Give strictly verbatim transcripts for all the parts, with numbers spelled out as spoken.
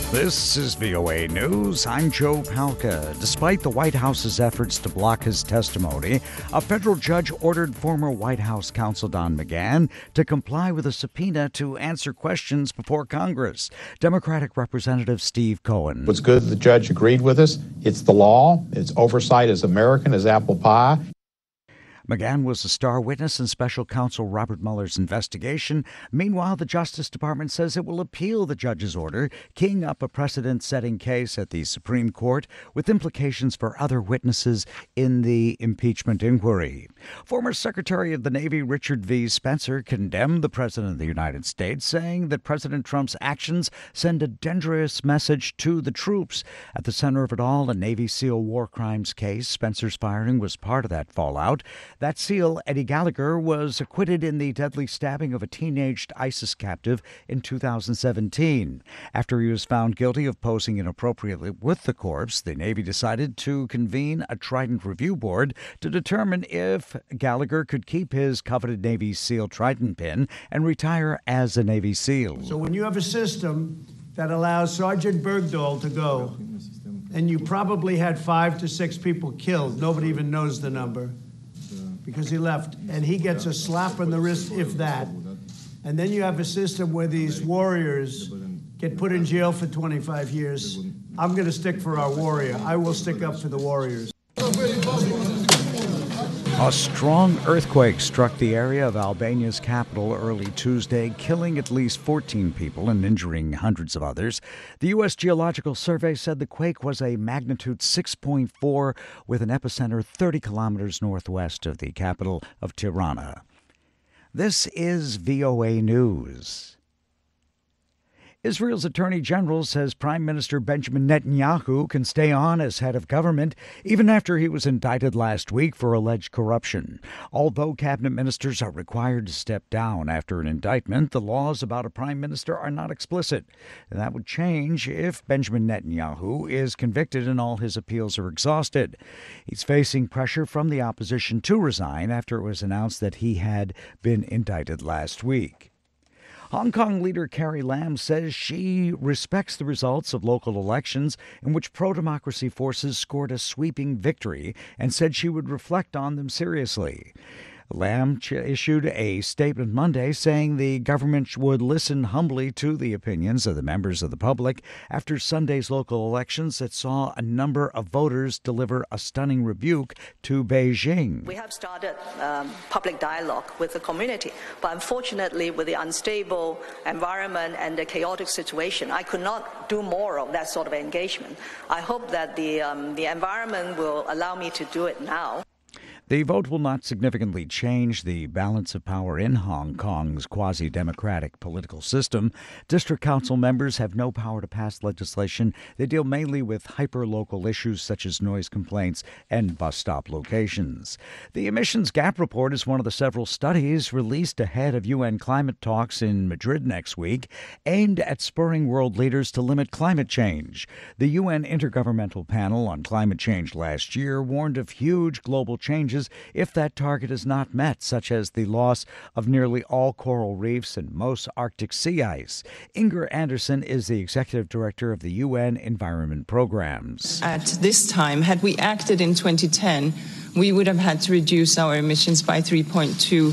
This is V O A News. I'm Joe Palca. Despite the White House's efforts to block his testimony, a federal judge ordered former White House counsel Don McGahn to comply with a subpoena to answer questions before Congress. Democratic Representative Steve Cohen. What's good, the judge agreed with us. It's the law. Its oversight is American as apple pie. McGahn was a star witness in special counsel Robert Mueller's investigation. Meanwhile, the Justice Department says it will appeal the judge's order, keying up a precedent-setting case at the Supreme Court with implications for other witnesses in the impeachment inquiry. Former Secretary of the Navy Richard V. Spencer condemned the President of the United States, saying that President Trump's actions send a dangerous message to the troops. At the center of it all, a Navy SEAL war crimes case. Spencer's firing was part of that fallout. That SEAL, Eddie Gallagher, was acquitted in the deadly stabbing of a teenaged ISIS captive in two thousand seventeen. After he was found guilty of posing inappropriately with the corpse, the Navy decided to convene a Trident Review Board to determine if Gallagher could keep his coveted Navy SEAL Trident pin and retire as a Navy SEAL. So when you have a system that allows Sergeant Bergdahl to go, and you probably had five to six people killed, nobody even knows the number, because he left, and he gets a slap on the wrist, if that. And then you have a system where these warriors get put in jail for twenty-five years. I'm going to stick for our warrior. I will stick up for the warriors. A strong earthquake struck the area of Albania's capital early Tuesday, killing at least fourteen people and injuring hundreds of others. The U S Geological Survey said the quake was a magnitude six point four with an epicenter thirty kilometers northwest of the capital of Tirana. This is V O A News. Israel's Attorney General says Prime Minister Benjamin Netanyahu can stay on as head of government even after he was indicted last week for alleged corruption. Although cabinet ministers are required to step down after an indictment, the laws about a prime minister are not explicit. And that would change if Benjamin Netanyahu is convicted and all his appeals are exhausted. He's facing pressure from the opposition to resign after it was announced that he had been indicted last week. Hong Kong leader Carrie Lam says she respects the results of local elections in which pro-democracy forces scored a sweeping victory and said she would reflect on them seriously. Lam issued a statement Monday saying the government would listen humbly to the opinions of the members of the public after Sunday's local elections that saw a number of voters deliver a stunning rebuke to Beijing. We have started um, public dialogue with the community, but unfortunately with the unstable environment and the chaotic situation, I could not do more of that sort of engagement. I hope that the, um, the environment will allow me to do it now. The vote will not significantly change the balance of power in Hong Kong's quasi-democratic political system. District council members have no power to pass legislation. They deal mainly with hyper-local issues such as noise complaints and bus stop locations. The Emissions Gap Report is one of the several studies released ahead of U N climate talks in Madrid next week, aimed at spurring world leaders to limit climate change. The U N Intergovernmental Panel on Climate Change last year warned of huge global changes if that target is not met, such as the loss of nearly all coral reefs and most Arctic sea ice. Inger Anderson is the executive director of the U N Environment Programs. At this time, had we acted in twenty ten, we would have had to reduce our emissions by three point two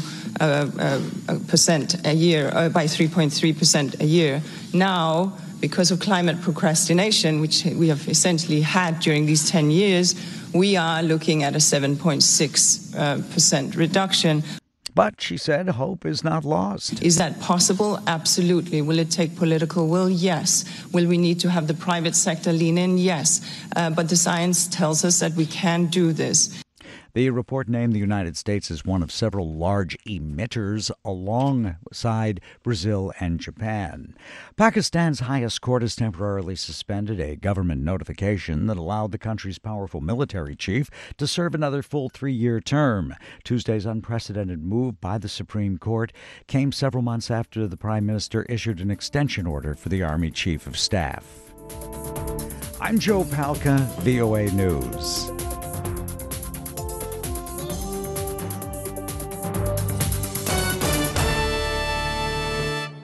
percent a year, uh, by three point three percent a year. Now, because of climate procrastination, which we have essentially had during these ten years, we are looking at a seven point six percent reduction. But, she said, hope is not lost. Is that possible? Absolutely. Will it take political will? Yes. Will we need to have the private sector lean in? Yes. Uh, but the science tells us that we can do this. The report named the United States as one of several large emitters alongside Brazil and Japan. Pakistan's highest court has temporarily suspended a government notification that allowed the country's powerful military chief to serve another full three-year term. Tuesday's unprecedented move by the Supreme Court came several months after the Prime Minister issued an extension order for the Army Chief of Staff. I'm Joe Palca, V O A News.